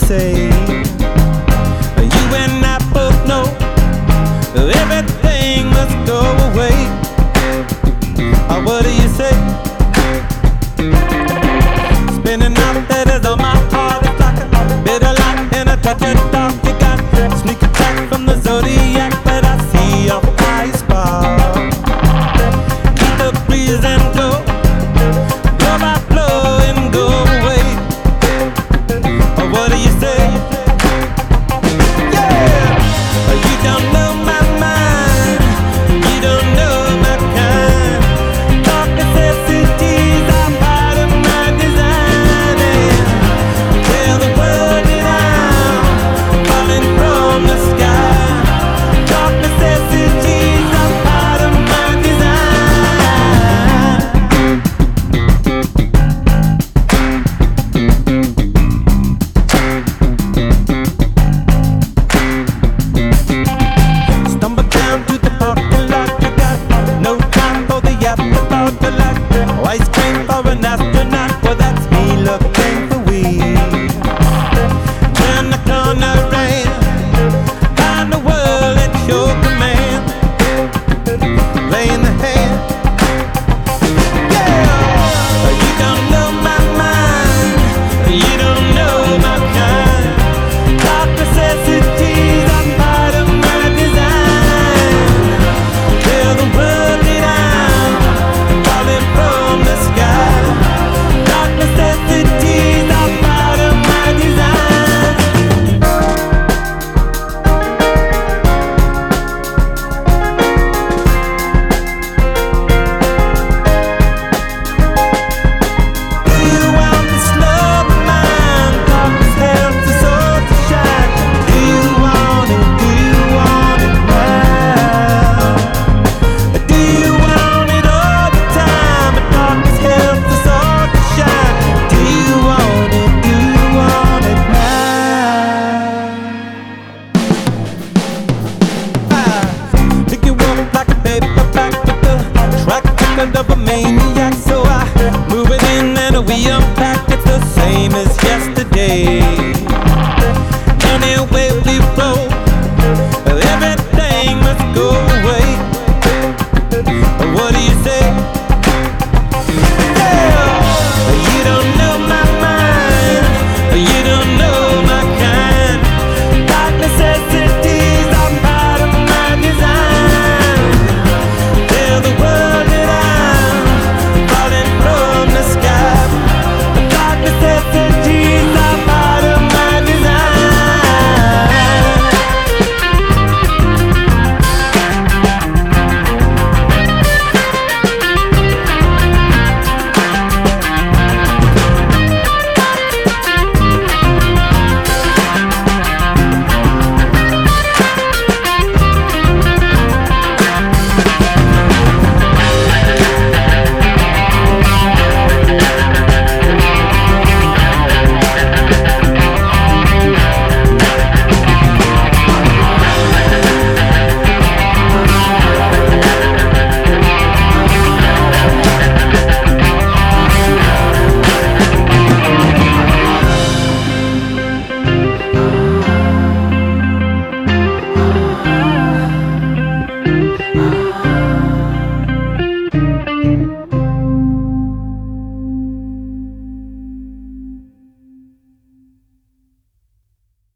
say? You and I both know everything must go away. What do you say? Spinning out letters on my heart, it's like a bitter light and a touch of dark. You got sneak attack from the zodiac, but I see your eyes spark. Keep the breeze and go, blow by blow and go away. What do you say? Yeah! You don't know my mind, you don't know my kind. Dark necessities are part of my design, and tell the world that I'm falling from the sky. Dark necessities are part of my Stumble down to the parking lot, you got no time for the afterthought. The light, ice cream for an astronaut, well that's me looking for weed. Turn the corner and find the world at your command. Playing the hand, yeah. You don't know my mind, you don't know my kind. Dark necessities are part of my design. Tell the world that I'm falling from the sky. Dark necessities are part of my design. Do you want this love of mine? Darkness helps us all to shine. Do you want it? Do you want it now? Do you want it all the time? But darkness helps us all to shine. Do you want it? Do you want it now? Pick you up like a paperback with the track record of a maniac. So I move it in and we unpack. It's the same as yesterday.